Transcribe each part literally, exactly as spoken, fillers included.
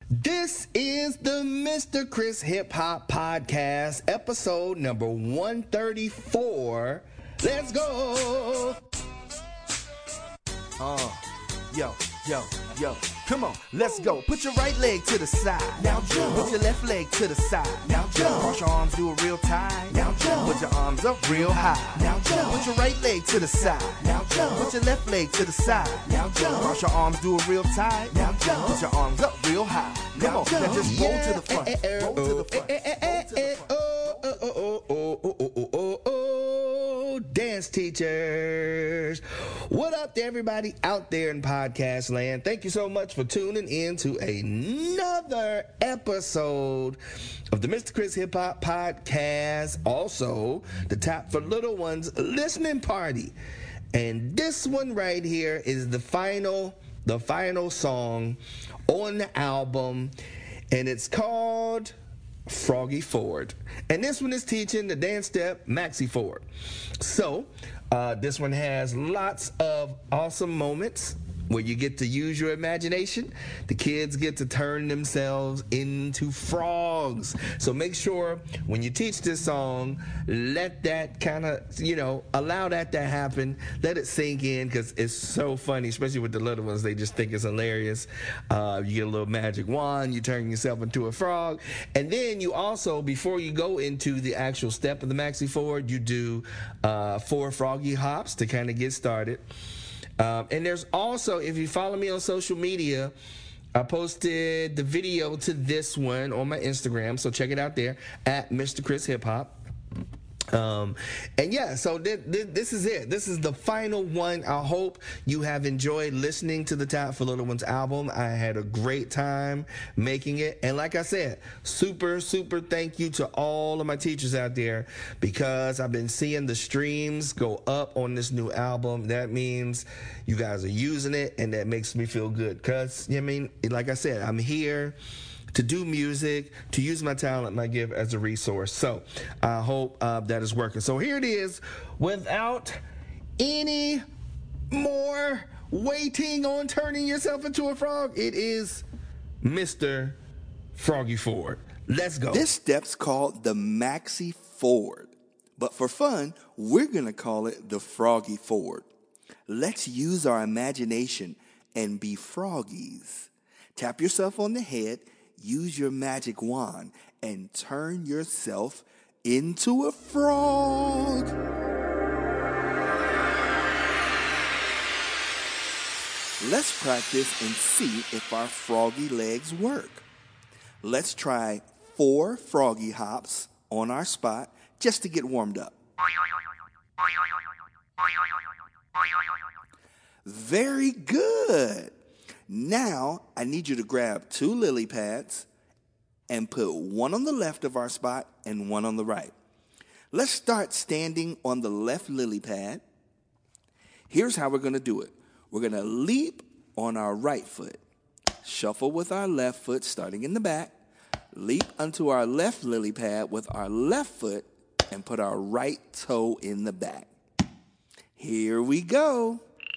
This is the Mister Chris Hip Hop Podcast, episode number one thirty-four. Let's go! Uh, yo, yo, yo. Come on, let's go. Put your right leg to the side. Now jump. Put your left leg to the side. Now jump. Cross your arms, do it real tight. Now jump. Put your arms up real high. Now jump. Put your right leg to the side. Now jump. Put your left leg to the side. Now jump. Cross your arms, do it real tight. Now jump. Put your arms up real high. Come on, now just roll to the front. Roll to the front. Roll to the front. Oh, oh, oh, oh, oh, oh, oh, oh, dance teachers. What up to everybody out there in podcast land? Thank you so much for tuning in to another episode of the Mister Chris Hip Hop Podcast. Also, the Tap for Little Ones listening party. And this one right here is the final, the final song on the album, and it's called Froggy Ford. And this one is teaching the dance step Maxie Ford. So uh, this one has lots of awesome moments where you get to use your imagination. The kids get to turn themselves into frogs. So make sure when you teach this song, let that kind of, you know, allow that to happen. Let it sink in, because it's so funny, especially with the little ones. They just think it's hilarious. Uh, you get a little magic wand, you turn yourself into a frog. And then you also, before you go into the actual step of the Maxie Ford, you do uh, four froggy hops to kind of get started. Um, and there's also, if you follow me on social media, I posted the video to this one on my Instagram, so check it out there, at Mister Chris Hip Hop. Um, and yeah, so th- th- this is it. This is the final one. I hope you have enjoyed listening to the Tap for Little Ones album. I had a great time making it. And like I said, super, super thank you to all of my teachers out there, because I've been seeing the streams go up on this new album. That means you guys are using it, and that makes me feel good. Because, I mean, like I said, I'm here to do music, to use my talent, my gift as a resource. So I hope uh, that is working. So here it is, without any more waiting on turning yourself into a frog. It is Mister Froggy Ford. Let's go. This step's called the Maxie Ford, but for fun, we're gonna call it the Froggy Ford. Let's use our imagination and be froggies. Tap yourself on the head, use your magic wand, and turn yourself into a frog. Let's practice and see if our froggy legs work. Let's try four froggy hops on our spot just to get warmed up. Very good. Now, I need you to grab two lily pads and put one on the left of our spot and one on the right. Let's start standing on the left lily pad. Here's how we're going to do it. We're going to leap on our right foot, shuffle with our left foot starting in the back, leap onto our left lily pad with our left foot, and put our right toe in the back. Here we go.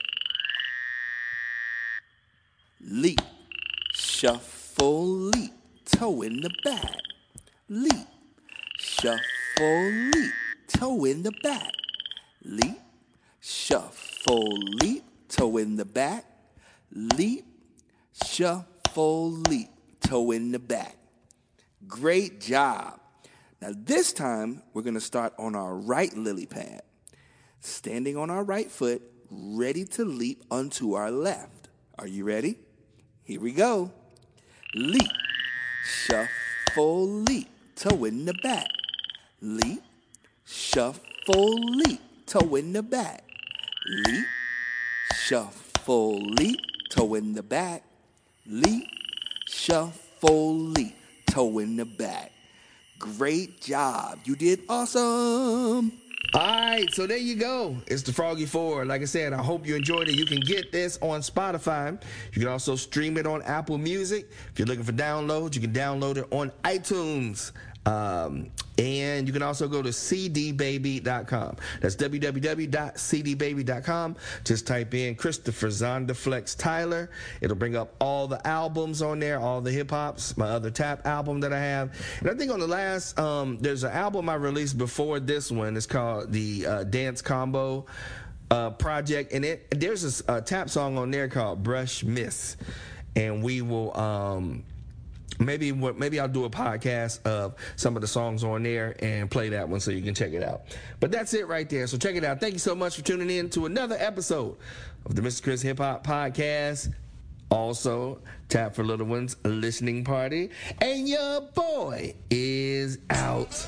Leap, shuffle, leap, toe in the back. Leap, shuffle, leap, toe in the back. Leap, shuffle, leap, toe in the back. Leap, shuffle, leap, toe in the back. Great job. Now this time, we're going to start on our right lily pad, standing on our right foot, ready to leap onto our left. Are you ready? Here we go. Leap, shuffle, leap, toe in the back. Leap, shuffle, leap, toe in the back. Leap, shuffle, leap, toe in the back. Leap, shuffle, leap, toe in the back. Great job. You did awesome. All right, so there you go. It's the Froggy Ford. Like I said, I hope you enjoyed it. You can get this on Spotify. You can also stream it on Apple Music. If you're looking for downloads, you can download it on iTunes. Um, And you can also go to c d baby dot com. That's w w w dot c d baby dot com. Just type in Christopher Zonderflex Tyler. It'll bring up all the albums on there, all the hip-hops, my other tap album that I have. And I think on the last, um, there's an album I released before this one. It's called the uh, Dance Combo uh, Project. And it there's a, a tap song on there called Brush Miss. And we will... Um, Maybe maybe I'll do a podcast of some of the songs on there and play that one so you can check it out. But that's it right there. So check it out. Thank you so much for tuning in to another episode of the Mister Chris Hip Hop Podcast. Also, Tap for Little Ones listening party. And your boy is out.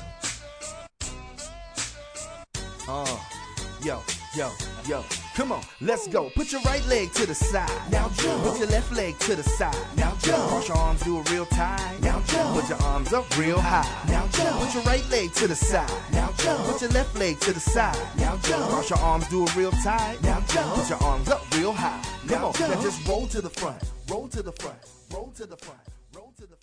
Oh, yo, yo, yo. Come on, let's go. Put your right leg to the side. Now jump. Put your left leg to the side. Now jump. Cross your arms, do it real tight. Now jump. Put your arms up real high. Now jump. Put your right leg to the side. Now jump. Put your left leg to the side. Now jump. Cross your arms, do it real tight. Now jump. Put your arms up real high. Come on, now just roll to the front. Roll to the front. Roll to the front. Roll to the front.